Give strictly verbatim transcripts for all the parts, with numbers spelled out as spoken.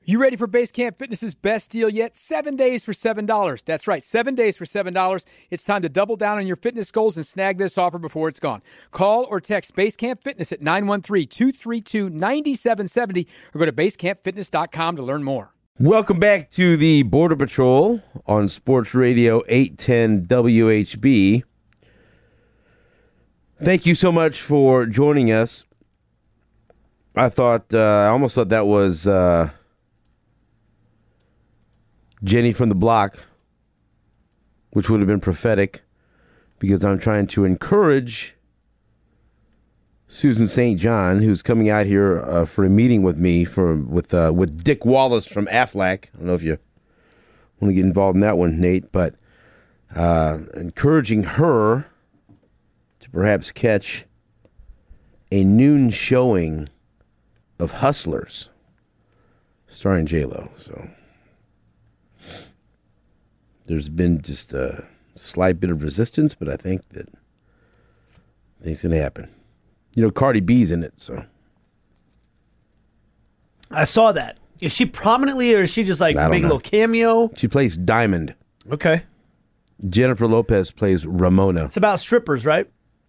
You ready for Base Camp Fitness's best deal yet? Seven days for seven dollars. That's right, seven days for seven dollars. It's time to double down on your fitness goals and snag this offer before it's gone. Call or text Base Camp Fitness at nine one three, two three two, nine seven seven zero or go to base camp fitness dot com to learn more. Welcome back to the Border Patrol on Sports Radio eight ten W H B. Thank you so much for joining us. I thought, uh, I almost thought that was... Uh, Jenny from the Block, which would have been prophetic because I'm trying to encourage Susan Saint John, who's coming out here uh, for a meeting with me for with uh, with Dick Wallace from Aflac. I don't know if you want to get involved in that one, Nate, but uh, encouraging her to perhaps catch a noon showing of Hustlers starring J-Lo. So there's been just a slight bit of resistance, but I think that I think it's going to happen. You know, Cardi B's in it, so. I saw that. Is she prominently, or is she just like I don't making a know. little cameo? She plays Diamond. Okay. Jennifer Lopez plays Ramona. It's about strippers, right?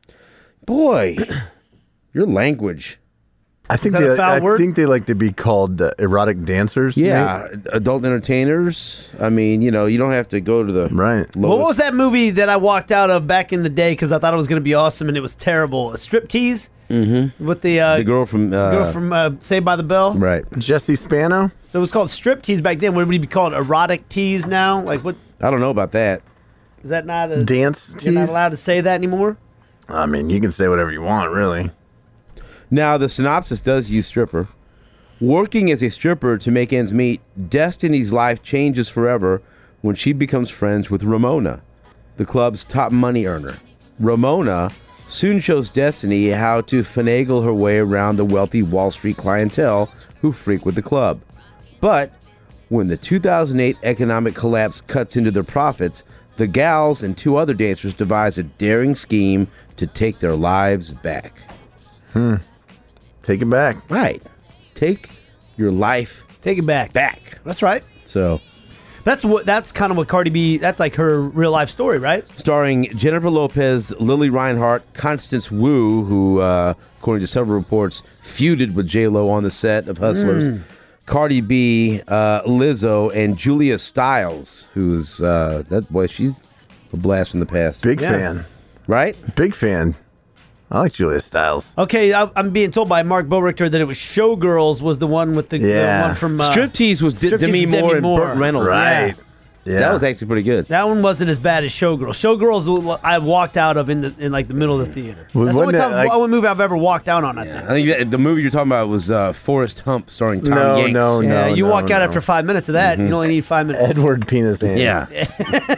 Boy, your language. I think that they a foul I word? think they like to be called uh, erotic dancers. Yeah, adult entertainers. I mean, you know, you don't have to go to the right. What was that movie that I walked out of back in the day because I thought it was going to be awesome and it was terrible? A Striptease? Mm-hmm. With the, uh, the girl from uh, girl from uh, Saved by the Bell? Right. Jesse Spano? So it was called Striptease back then. Would it be called erotic tease now? Like what? I don't know about that. Is that not a... Dance You're not tease? allowed to say that anymore? I mean, you can say whatever you want, really. Now, the synopsis does use stripper. Working as a stripper to make ends meet, Destiny's life changes forever when she becomes friends with Ramona, the club's top money earner. Ramona soon shows Destiny how to finagle her way around the wealthy Wall Street clientele who frequent the club. But when the two thousand eight economic collapse cuts into their profits, the gals and two other dancers devise a daring scheme to take their lives back. Hmm. Take it back. Right. Take your life Take it back. back. That's right. So, That's what. That's kind of what Cardi B. That's like her real life story, right? starring Jennifer Lopez, Lily Reinhart, Constance Wu, who, uh, according to several reports, feuded with J-Lo on the set of Hustlers. Mm. Cardi B, uh, Lizzo, and Julia Stiles, who's, uh, that boy, she's a blast from the past. Big Yeah. fan. Right? Big fan. I like Julia Stiles. Okay, I, I'm being told by Mark Bowrichter that it was Showgirls was the one with the, Yeah. the one from uh, Striptease was D- Striptease Demi was Demi Moore and Moore. Burt Reynolds. Right. Yeah. That was actually pretty good. That one wasn't as bad as Showgirls. Showgirls, I walked out of in the in like the middle of the theater. Well, That's the only wasn't time, it, like- only movie I've ever walked out on. I think. I think that- the movie you're talking about was uh, Forrest Hump, starring Tom No, Hanks. no, Yeah, no. you no, walk out no. after five minutes of that. You only need five minutes. Edward Penis Hands. Yeah.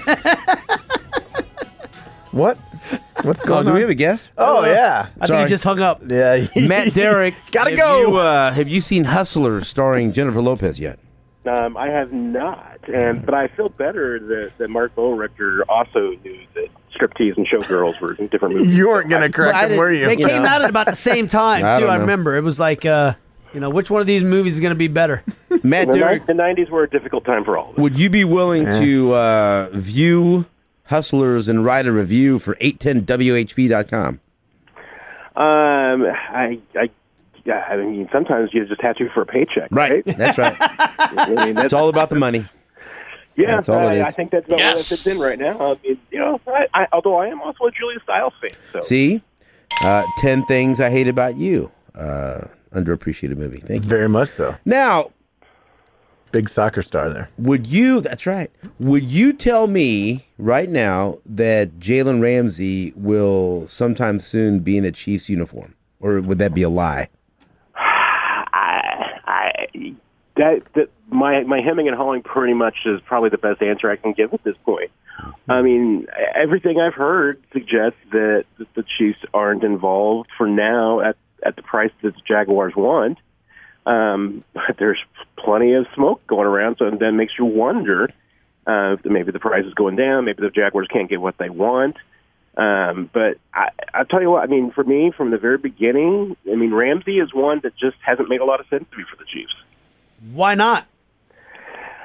What? What's Oh, going do on? we have a guest? Oh, yeah. I think Sorry. he just hung up. Yeah. Matt Derrick. Gotta have go. You, uh, have you seen Hustlers starring Jennifer Lopez yet? Um, I have not, and but I feel better that, that Mark Bowrichter also knew that Striptease and Showgirls were in different movies. You weren't going to correct Well, I him, didn't- were you? They You came know. out at about the same time I too. don't I know. remember it was like, uh, you know, which one of these movies is going to be better? Matt The, ni- Derrick, the nineties were a difficult time for all of us. would you be willing Yeah. to uh, view Hustlers and write a review for eight ten W H B dot com? Um, I, I, yeah, I mean, sometimes you just have to for a paycheck, Right. right? That's right. I mean, that's, It's all about the money. yeah, that's all I, it is. I think that's about Yes. where it fits in right now. I mean, you know, I, I, although I am also a Julia Stiles fan, so See? Uh, ten Things I Hate About You. Uh, underappreciated movie. Thank you. Very much so. Now, Big soccer star there. would you, that's right, would you tell me right now that Jalen Ramsey will sometime soon be in a Chiefs uniform? Or would that be a lie? I, I that, that my my hemming and hawing pretty much is probably the best answer I can give at this point. I mean, everything I've heard suggests that, that the Chiefs aren't involved for now at at the price that the Jaguars want. Um, but there's plenty of smoke going around, so that makes you wonder uh, if maybe the price is going down, maybe the Jaguars can't get what they want. Um, but I, I'll tell you what, I mean, for me, from the very beginning, I mean, Ramsey is one that just hasn't made a lot of sense to me for the Chiefs. Why not?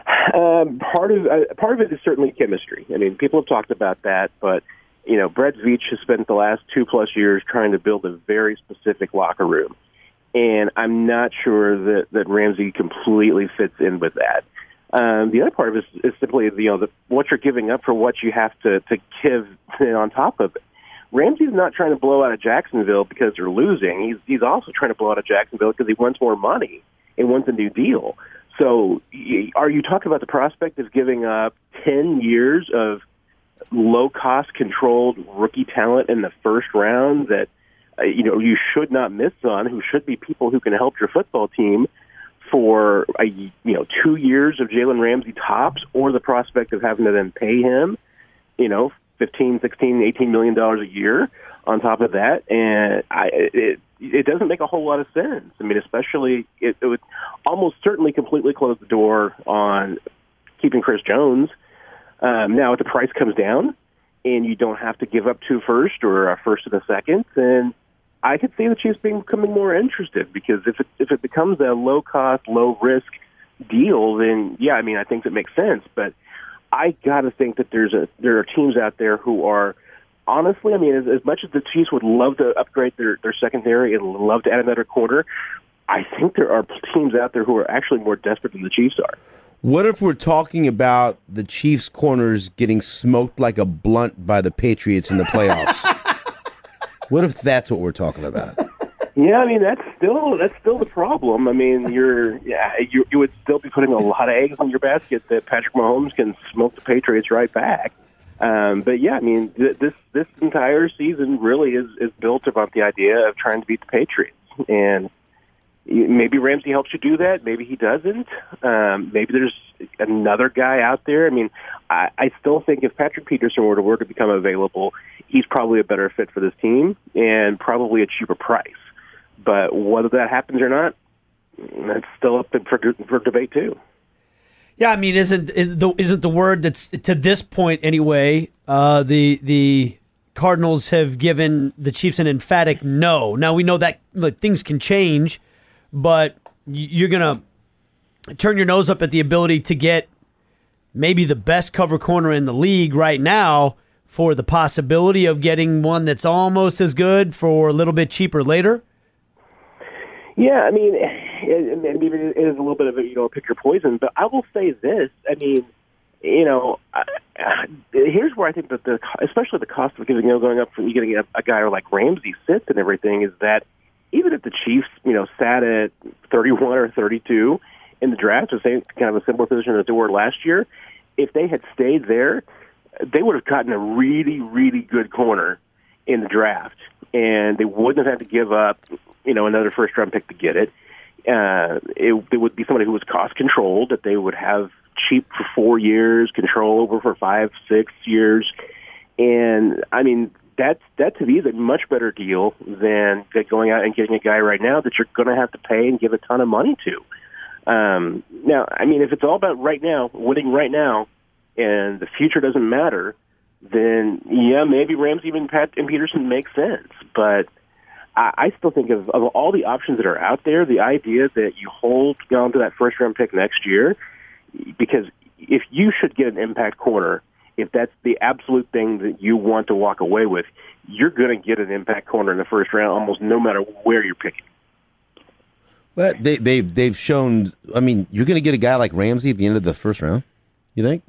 Um, part of uh, part of it is certainly chemistry. I mean, people have talked about that, but you know, Brett Veach has spent the last two plus years trying to build a very specific locker room, and I'm not sure that that Ramsey completely fits in with that. Um, the other part of it is, is simply you know the, what you're giving up for what you have to to give on top of it. Ramsey's not trying to blow out of Jacksonville because they're losing. He's he's also trying to blow out of Jacksonville because he wants more money and wants a new deal. So are you talking about the prospect of giving up ten years of low-cost controlled rookie talent in the first round that uh, you know you should not miss on, who should be people who can help your football team for a, you know two years of Jalen Ramsey tops, or the prospect of having to then pay him, you know, fifteen, sixteen, eighteen million dollars a year on top of that, and I, it it doesn't make a whole lot of sense. I mean, especially it, it would almost certainly completely close the door on keeping Chris Jones. Um, now, if the price comes down and you don't have to give up two first or a first and a second, then I could see the Chiefs becoming more interested, because if it, if it becomes a low-cost, low-risk deal, then, yeah, I mean, I think that makes sense. But I got to think that there's a there are teams out there who are, honestly, I mean, as, as much as the Chiefs would love to upgrade their, their secondary and love to add another corner, I think there are teams out there who are actually more desperate than the Chiefs are. What if we're talking about the Chiefs' corners getting smoked like a blunt by the Patriots in the playoffs? What if that's what we're talking about? Yeah, I mean, that's still that's still the problem. I mean, you're yeah, you, you would still be putting a lot of eggs in your basket that Patrick Mahomes can smoke the Patriots right back. Um, but yeah, I mean, th- this this entire season really is, is built about the idea of trying to beat the Patriots, and maybe Ramsey helps you do that. Maybe he doesn't. Um, maybe there's another guy out there. I mean, I, I still think if Patrick Peterson were to, were to become available, he's probably a better fit for this team and probably a cheaper price. But whether that happens or not, that's still up for, for debate too. Yeah, I mean, isn't isn't the word that's to this point anyway? Uh, the the Cardinals have given the Chiefs an emphatic no. Now we know that like, things can change, but you're gonna turn your nose up at the ability to get maybe the best cover corner in the league right now for the possibility of getting one that's almost as good for a little bit cheaper later. Yeah, I mean, it, it, it is a little bit of a, you know, pick your poison, but I will say this. I mean, you know, uh, here's where I think that the, especially the cost of getting, you know, going up for you getting a, a guy like Ramsey sits and everything is that even if the Chiefs, you know, sat at thirty-one or thirty-two in the draft, the same kind of a similar position as they were last year, if they had stayed there, they would have gotten a really, really good corner in the draft, and they wouldn't have had to give up, you know, another first-round pick to get it. Uh, it, it would be somebody who was cost-controlled, that they would have cheap for four years, control over for five, six years. And, I mean, that, that to me is a much better deal than going out and getting a guy right now that you're going to have to pay and give a ton of money to. Um, now, I mean, if it's all about right now, winning right now, and the future doesn't matter, then, yeah, maybe Ramsey and, Pat, and Peterson make sense. But I still think of, of all the options that are out there, the idea that you hold on to that first-round pick next year, because if you should get an impact corner, if that's the absolute thing that you want to walk away with, you're going to get an impact corner in the first round almost no matter where you're picking. But they, they, they've shown, I mean, you're going to get a guy like Ramsey at the end of the first round, you think?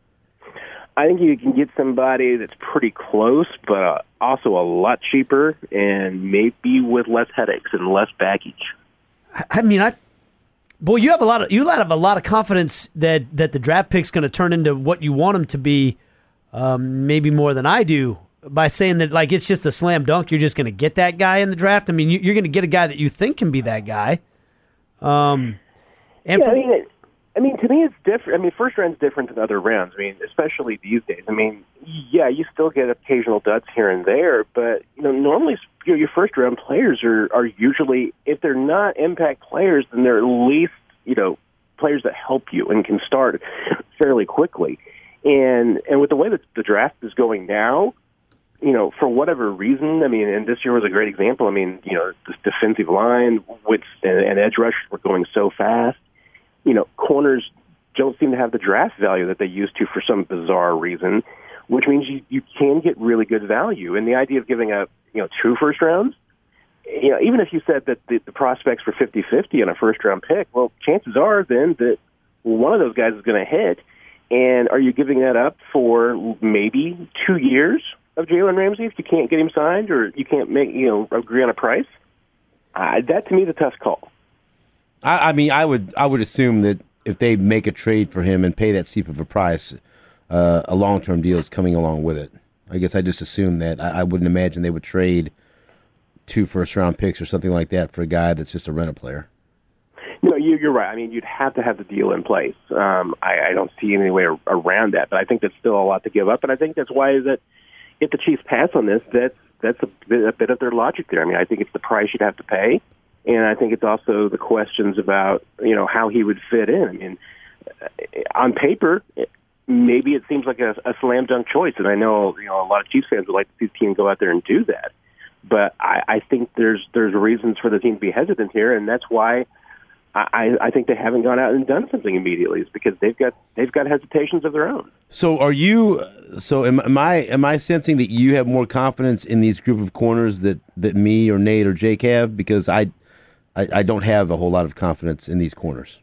I think you can get somebody that's pretty close, but uh, also a lot cheaper and maybe with less headaches and less baggage. I mean, I, boy, you have a lot of you have a lot of confidence that, that the draft pick's going to turn into what you want them to be, um, maybe more than I do, by saying that like it's just a slam dunk. You're just going to get that guy in the draft. I mean, you, you're going to get a guy that you think can be that guy. Um, and yeah, for, I mean. It, I mean, to me, it's different. I mean, first round's different than other rounds. I mean, especially these days. I mean, yeah, you still get occasional duds here and there, but you know, normally you know, your first round players are are usually, if they're not impact players, then they're at least you know players that help you and can start fairly quickly. And and with the way that the draft is going now, you know, for whatever reason, I mean, and this year was a great example. I mean, you know, this defensive line with and, and edge rushers were going so fast. You know, corners don't seem to have the draft value that they used to for some bizarre reason, which means you, you can get really good value. And the idea of giving up, you know, two first rounds, you know, even if you said that the, the prospects were fifty-fifty on a first-round pick, well, chances are then that one of those guys is going to hit. And are you giving that up for maybe two years of Jalen Ramsey if you can't get him signed or you can't make, you know, agree on a price? Uh, that, to me, is a tough call. I, I mean, I would I would assume that if they make a trade for him and pay that steep of a price, uh, a long-term deal is coming along with it. I guess I just assume that. I, I wouldn't imagine they would trade two first-round picks or something like that for a guy that's just a rental player. No, you, you're right. I mean, you'd have to have the deal in place. Um, I, I don't see any way around that, but I think that's still a lot to give up, and I think that's why is that if the Chiefs pass on this, that's that's a bit, a bit of their logic there. I mean, I think it's the price you'd have to pay, and I think it's also the questions about, you know, how he would fit in. I mean, on paper, maybe it seems like a, a slam dunk choice, and I know, you know, a lot of Chiefs fans would like to see the team go out there and do that. But I, I think there's there's reasons for the team to be hesitant here, and that's why I, I think they haven't gone out and done something immediately. Is because they've got they've got hesitations of their own. So are you? So am, am I? Am I sensing that you have more confidence in these group of corners that, that me or Nate or Jake have? Because I, I, I don't have a whole lot of confidence in these corners.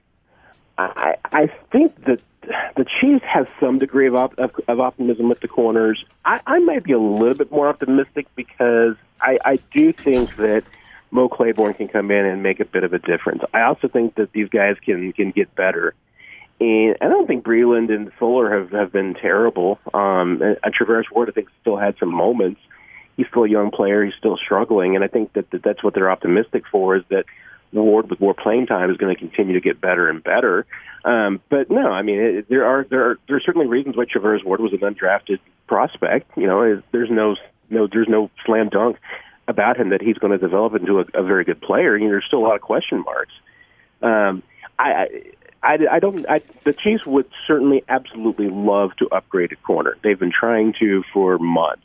I I think that the Chiefs have some degree of op, of, of optimism with the corners. I, I might be a little bit more optimistic because I, I do think that Mo Claiborne can come in and make a bit of a difference. I also think that these guys can can get better. And I don't think Breeland and Fuller have, have been terrible. Um, and Traverse Ward, I think, still had some moments. He's still a young player. He's still struggling. And I think that, that that's what they're optimistic for, is that Ward, with more playing time, is going to continue to get better and better. Um, but no, I mean, it, there are there are there are certainly reasons why Traverse Ward was an undrafted prospect. You know, it, there's no no there's no slam dunk about him that he's going to develop into a, a very good player. You know, there's still a lot of question marks. Um, I, I, I don't. I, the Chiefs would certainly, absolutely love to upgrade a corner. They've been trying to for months.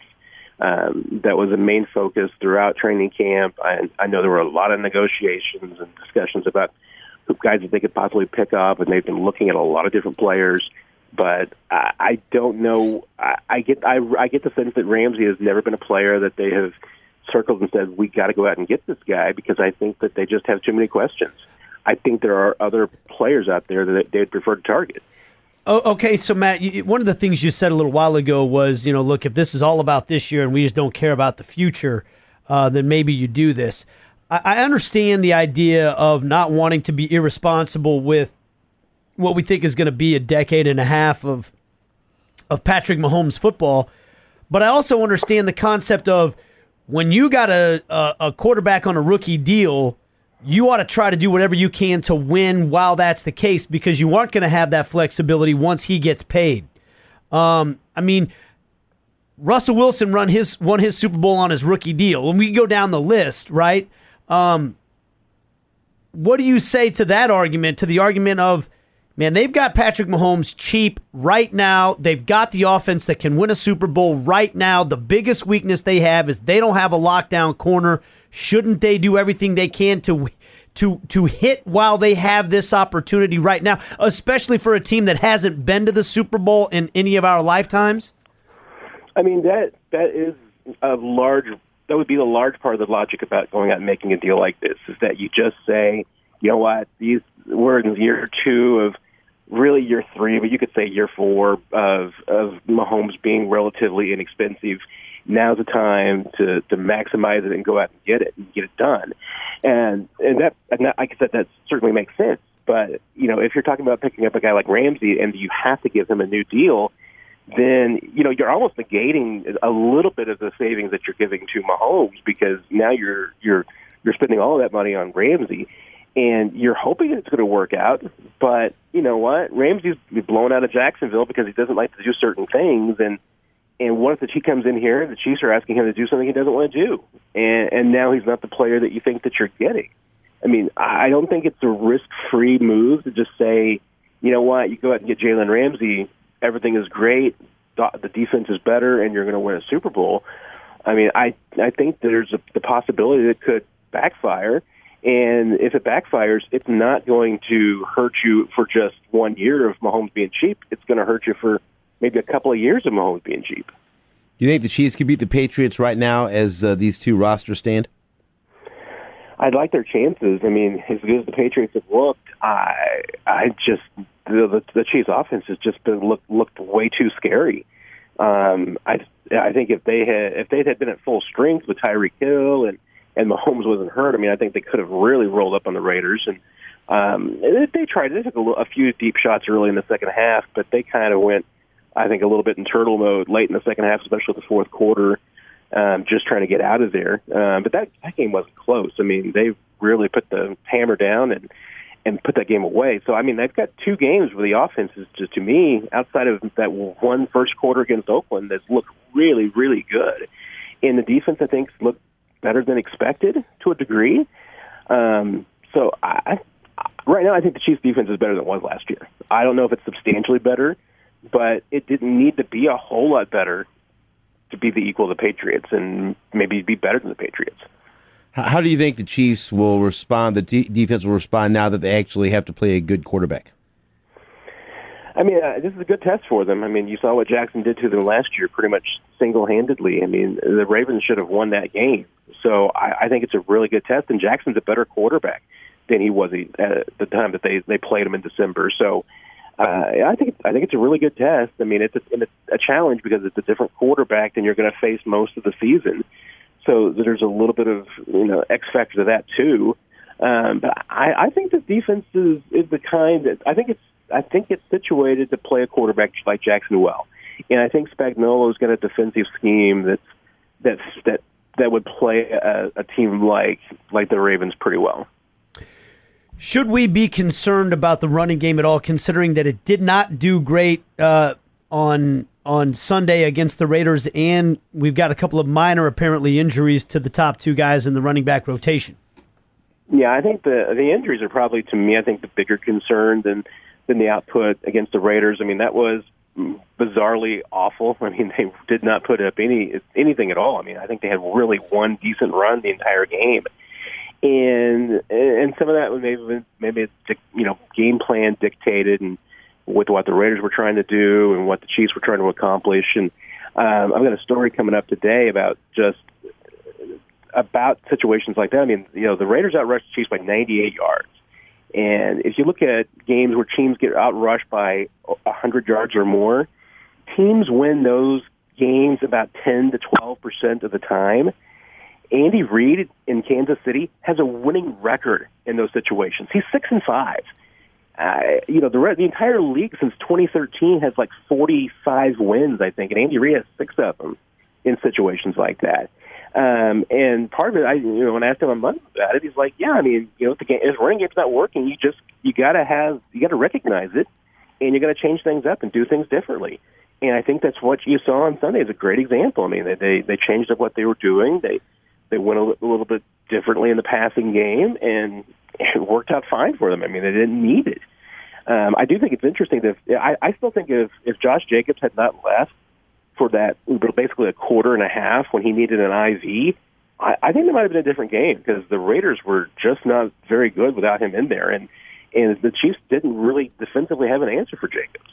Um, that was a main focus throughout training camp. I, I know there were a lot of negotiations and discussions about who guys that they could possibly pick up, and they've been looking at a lot of different players. But I, I don't know. I, I get. I, I get the sense that Ramsey has never been a player that they have circled and said, we got to go out and get this guy, because I think that they just have too many questions. I think there are other players out there that they'd prefer to target. Oh, okay, so Matt, you, one of the things you said a little while ago was, you know, look, if this is all about this year and we just don't care about the future, uh, then maybe you do this. I, I understand the idea of not wanting to be irresponsible with what we think is going to be a decade and a half of of Patrick Mahomes football, but I also understand the concept of, when you got a, a, a quarterback on a rookie deal, you ought to try to do whatever you can to win while that's the case, because you aren't going to have that flexibility once he gets paid. Um, I mean, Russell Wilson run his won his Super Bowl on his rookie deal. When we go down the list, right, um, what do you say to that argument, to the argument of, man, they've got Patrick Mahomes cheap right now. They've got the offense that can win a Super Bowl right now. The biggest weakness they have is they don't have a lockdown corner. Shouldn't they do everything they can to to to hit while they have this opportunity right now, especially for a team that hasn't been to the Super Bowl in any of our lifetimes? I mean, that that is a large, that would be the large part of the logic about going out and making a deal like this, is that you just say, you know what, these we're in year two of, really year three, but you could say year four of of Mahomes being relatively inexpensive. Now's the time to, to maximize it and go out and get it and get it done. And and that, and that, like I said, that certainly makes sense. But, you know, if you're talking about picking up a guy like Ramsey and you have to give him a new deal, then, you know, you're almost negating a little bit of the savings that you're giving to Mahomes, because now you're you're you're spending all of that money on Ramsey. And you're hoping it's going to work out, but you know what? Ramsey's blown out of Jacksonville because he doesn't like to do certain things, and and what if the Chiefs comes in here, the Chiefs are asking him to do something he doesn't want to do, and and now he's not the player that you think that you're getting. I mean, I don't think it's a risk-free move to just say, you know what, you go out and get Jalen Ramsey, everything is great, the defense is better, and you're going to win a Super Bowl. I mean, I I think there's a, the possibility that it could backfire. And if it backfires, it's not going to hurt you for just one year of Mahomes being cheap. It's going to hurt you for maybe a couple of years of Mahomes being cheap. You think the Chiefs could beat the Patriots right now as uh, these two rosters stand? I'd like their chances. I mean, as good as the Patriots have looked, I I just the the, the Chiefs' offense has just been looked looked way too scary. Um, I I think if they had if they had been at full strength with Tyreek Hill and and Mahomes wasn't hurt, I mean, I think they could have really rolled up on the Raiders. And um, they tried. They took a, a few deep shots early in the second half, but they kind of went, I think, a little bit in turtle mode late in the second half, especially the fourth quarter, um, just trying to get out of there. Um, but that, that game wasn't close. I mean, they really put the hammer down and, and put that game away. So, I mean, they've got two games where the offense is just, to me, outside of that one first quarter against Oakland, that's looked really, really good. And the defense, I think, looked better than expected to a degree. Um, so, I, right now, I think the Chiefs' defense is better than it was last year. I don't know if it's substantially better, but it didn't need to be a whole lot better to be the equal of the Patriots and maybe be better than the Patriots. How do you think the Chiefs will respond, the de- defense will respond now that they actually have to play a good quarterback? I mean, uh, this is a good test for them. I mean, you saw what Jackson did to them last year pretty much single-handedly. I mean, the Ravens should have won that game. So I, I think it's a really good test, and Jackson's a better quarterback than he was at the time that they, they played him in December. So uh, I think I think it's a really good test. I mean, it's a, it's a challenge because it's a different quarterback than you're going to face most of the season. So there's a little bit of, you know, X factor to that too. Um, but I, I think this defense is, is the kind that I think it's I think it's situated to play a quarterback like Jackson well, and I think Spagnuolo's got a defensive scheme that's that's that that would play a, a team like like the Ravens pretty well. Should we be concerned about the running game at all, considering that it did not do great uh, on on Sunday against the Raiders, and we've got a couple of minor, apparently, injuries to the top two guys in the running back rotation? Yeah, I think the the injuries are probably, to me, I think the bigger concern than than the output against the Raiders. I mean, that was bizarrely awful. I mean, they did not put up any anything at all. I mean, I think they had really one decent run the entire game. And and some of that was maybe maybe it's, you know, game plan dictated and with what the Raiders were trying to do and what the Chiefs were trying to accomplish. And um, I've got a story coming up today about just about situations like that. I mean, you know, the Raiders outrushed the Chiefs by ninety-eight yards. And if you look at games where teams get outrushed by one hundred yards or more, teams win those games about ten to twelve percent of the time. Andy Reid in Kansas City has a winning record in those situations. He's six and five. Uh, you know, the the entire league since twenty thirteen has like forty-five wins, I think, and Andy Reid has six of them in situations like that. Um, and part of it, I you know, when I asked him on Monday about it, he's like, "Yeah, I mean, you know, if the game, if running game's not working, you just you got to have you got to recognize it, and you got to change things up and do things differently." And I think that's what you saw on Sunday is a great example. I mean, they they, they changed up what they were doing. They They went a little bit differently in the passing game, and it worked out fine for them. I mean, they didn't need it. Um, I do think it's interesting that I, I still think if, if Josh Jacobs had not left for that basically a quarter and a half when he needed an I V, I, I think it might have been a different game because the Raiders were just not very good without him in there, and and the Chiefs didn't really defensively have an answer for Jacobs.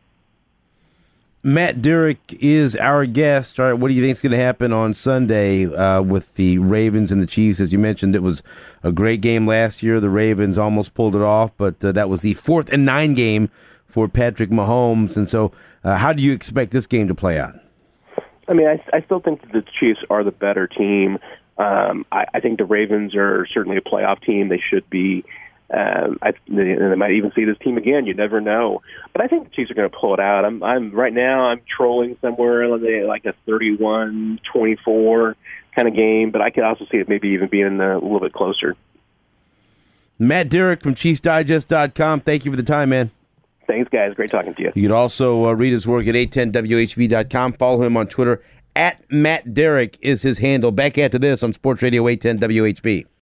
Matt Durick is our guest. All right, what do you think is going to happen on Sunday uh, with the Ravens and the Chiefs? As you mentioned, it was a great game last year. The Ravens almost pulled it off, but uh, that was the fourth and nine game for Patrick Mahomes. And so uh, how do you expect this game to play out? I mean, I, I still think that the Chiefs are the better team. Um, I, I think the Ravens are certainly a playoff team. They should be. Um, I, they, they might even see this team again. You never know. But I think the Chiefs are going to pull it out. I'm, I'm right now. I'm trolling somewhere like a thirty-one twenty-four kind of game. But I could also see it maybe even being a little bit closer. Matt Durick from Chiefs Digest dot com. Thank you for the time, man. Thanks, guys. Great talking to you. You can also uh, read his work at eight ten W H B dot com. Follow him on Twitter. At Matt Durick is his handle. Back after this on Sports Radio eight ten W H B.